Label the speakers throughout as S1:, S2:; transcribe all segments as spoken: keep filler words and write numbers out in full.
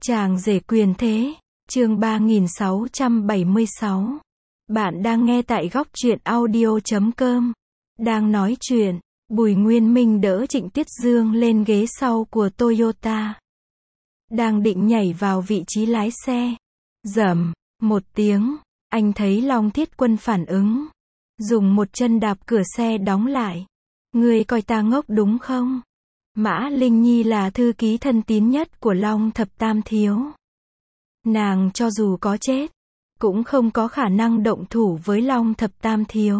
S1: Chàng rể quyền thế, chương ba nghìn sáu trăm bảy mươi sáu. Bạn đang nghe tại góc truyện audio chấm com. Đang nói chuyện, Bùi Nguyên Minh đỡ Trịnh Tuyết Dương lên ghế sau của Toyota. Đang định nhảy vào vị trí lái xe. Rầm, một tiếng, anh thấy Long Thiết Quân phản ứng. Dùng một chân đạp cửa xe đóng lại. Ngươi coi ta ngốc đúng không? Mã Linh Nhi là thư ký thân tín nhất của Long Thập Tam Thiếu. Nàng cho dù có chết, cũng không có khả năng động thủ với Long Thập Tam Thiếu.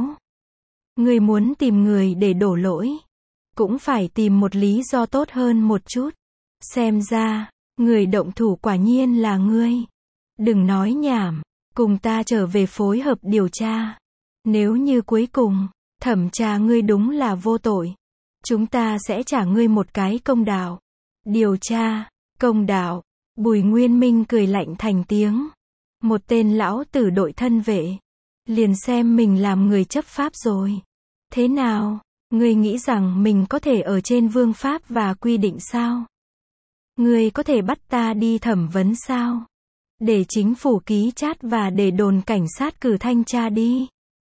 S1: Ngươi muốn tìm người để đổ lỗi, cũng phải tìm một lý do tốt hơn một chút. Xem ra, người động thủ quả nhiên là ngươi. Đừng nói nhảm, cùng ta trở về phối hợp điều tra. Nếu như cuối cùng, thẩm tra ngươi đúng là vô tội, chúng ta sẽ trả ngươi một cái công đạo. Điều tra, công đạo. Bùi Nguyên Minh cười lạnh thành tiếng. Một tên lão tử đội thân vệ, liền xem mình làm người chấp pháp rồi. Thế nào, ngươi nghĩ rằng mình có thể ở trên vương pháp và quy định sao? Ngươi có thể bắt ta đi thẩm vấn sao? Để chính phủ ký chát và để đồn cảnh sát cử thanh tra đi.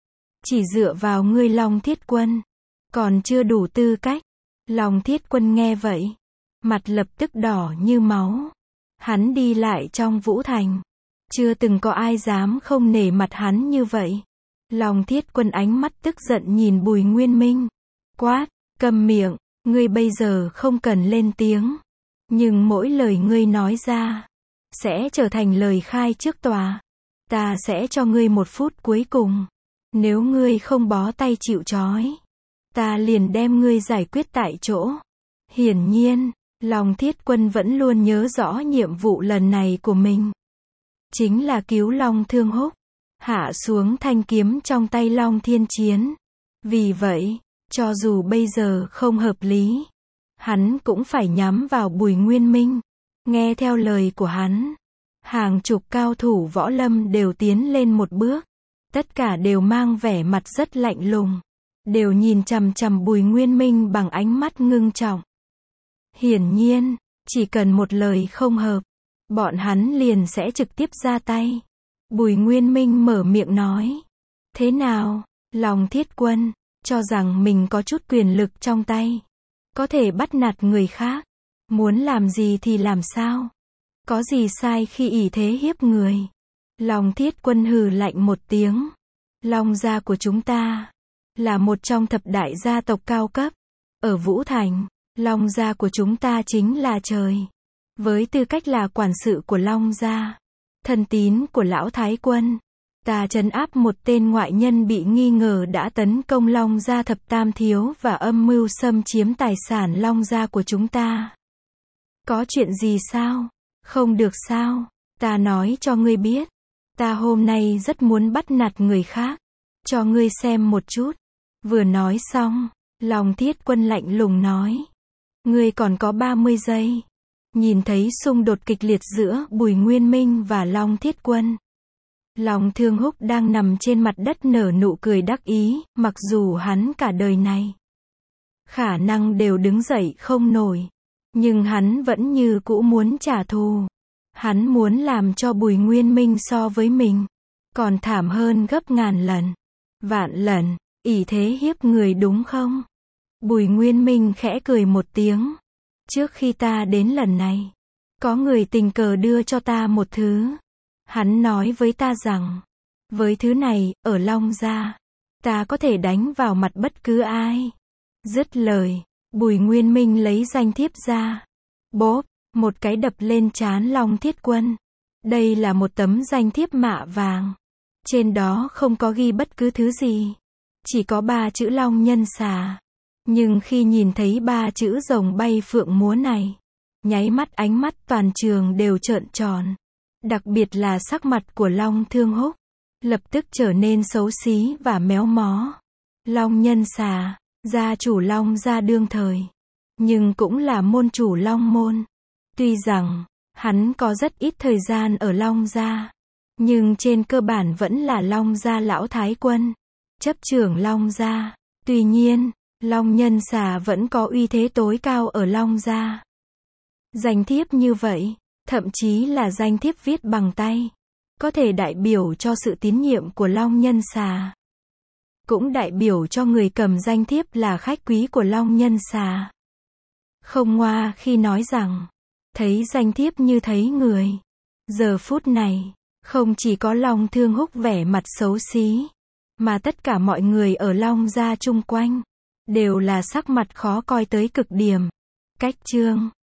S1: Chỉ dựa vào ngươi Long Thiết Quân, còn chưa đủ tư cách. Long Thiết Quân nghe vậy, mặt lập tức đỏ như máu. Hắn đi lại trong Vũ Thành, chưa từng có ai dám không nể mặt hắn như vậy. Long Thiết Quân ánh mắt tức giận nhìn Bùi Nguyên Minh. Quát, câm miệng, ngươi bây giờ không cần lên tiếng. Nhưng mỗi lời ngươi nói ra, sẽ trở thành lời khai trước tòa. Ta sẽ cho ngươi một phút cuối cùng. Nếu ngươi không bó tay chịu trói, ta liền đem ngươi giải quyết tại chỗ. Hiển nhiên, Long Thiết Quân vẫn luôn nhớ rõ nhiệm vụ lần này của mình. Chính là cứu Long Thương Húc, hạ xuống thanh kiếm trong tay Long Thiên Chiến. Vì vậy, cho dù bây giờ không hợp lý, hắn cũng phải nhắm vào Bùi Nguyên Minh. Nghe theo lời của hắn, hàng chục cao thủ võ lâm đều tiến lên một bước. Tất cả đều mang vẻ mặt rất lạnh lùng, đều nhìn chằm chằm Bùi Nguyên Minh bằng ánh mắt ngưng trọng. Hiển nhiên, chỉ cần một lời không hợp, bọn hắn liền sẽ trực tiếp ra tay. Bùi Nguyên Minh mở miệng nói. Thế nào, Long Thiết Quân, cho rằng mình có chút quyền lực trong tay, có thể bắt nạt người khác, muốn làm gì thì làm sao? Có gì sai khi ỷ thế hiếp người? Long Thiết Quân hừ lạnh một tiếng. Long gia của chúng ta là một trong thập đại gia tộc cao cấp ở Vũ Thành. Long gia của chúng ta chính là trời. Với tư cách là quản sự của Long gia, thân tín của lão Thái Quân, ta trấn áp một tên ngoại nhân bị nghi ngờ đã tấn công Long gia thập tam thiếu và âm mưu xâm chiếm tài sản Long gia của chúng ta. Có chuyện gì sao? Không được sao? Ta nói cho ngươi biết, ta hôm nay rất muốn bắt nạt người khác, cho ngươi xem một chút. Vừa nói xong, Long Thiết Quân lạnh lùng nói. Ngươi còn có ba mươi giây. Nhìn thấy xung đột kịch liệt giữa Bùi Nguyên Minh và Long Thiết Quân. Long Thương Húc đang nằm trên mặt đất nở nụ cười đắc ý, mặc dù hắn cả đời này khả năng đều đứng dậy không nổi, nhưng hắn vẫn như cũ muốn trả thù. Hắn muốn làm cho Bùi Nguyên Minh so với mình còn thảm hơn gấp ngàn lần, vạn lần, ỷ thế hiếp người đúng không? Bùi Nguyên Minh khẽ cười một tiếng. Trước khi ta đến lần này, có người tình cờ đưa cho ta một thứ. Hắn nói với ta rằng, với thứ này, ở Long gia, ta có thể đánh vào mặt bất cứ ai. Dứt lời, Bùi Nguyên Minh lấy danh thiếp ra. Bốp, một cái đập lên trán Long Thiết Quân. Đây là một tấm danh thiếp mạ vàng. Trên đó không có ghi bất cứ thứ gì. Chỉ có ba chữ Long Nhân Xà. Nhưng khi nhìn thấy ba chữ rồng bay phượng múa này, nháy mắt ánh mắt toàn trường đều trợn tròn. Đặc biệt là sắc mặt của Long Thương Húc, lập tức trở nên xấu xí và méo mó. Long Nhân Xà, gia chủ Long gia đương thời, nhưng cũng là môn chủ Long môn. Tuy rằng, hắn có rất ít thời gian ở Long gia, nhưng trên cơ bản vẫn là Long gia lão Thái Quân, chấp trưởng Long gia. Tuy nhiên, Long Nhân Xà vẫn có uy thế tối cao ở Long gia. Danh thiếp như vậy, thậm chí là danh thiếp viết bằng tay, có thể đại biểu cho sự tín nhiệm của Long Nhân Xà. Cũng đại biểu cho người cầm danh thiếp là khách quý của Long Nhân Xà. Không ngoa khi nói rằng, thấy danh thiếp như thấy người. Giờ phút này, không chỉ có Long Thương Húc vẻ mặt xấu xí, mà tất cả mọi người ở Long gia chung quanh, đều là sắc mặt khó coi tới cực điểm. Cách chương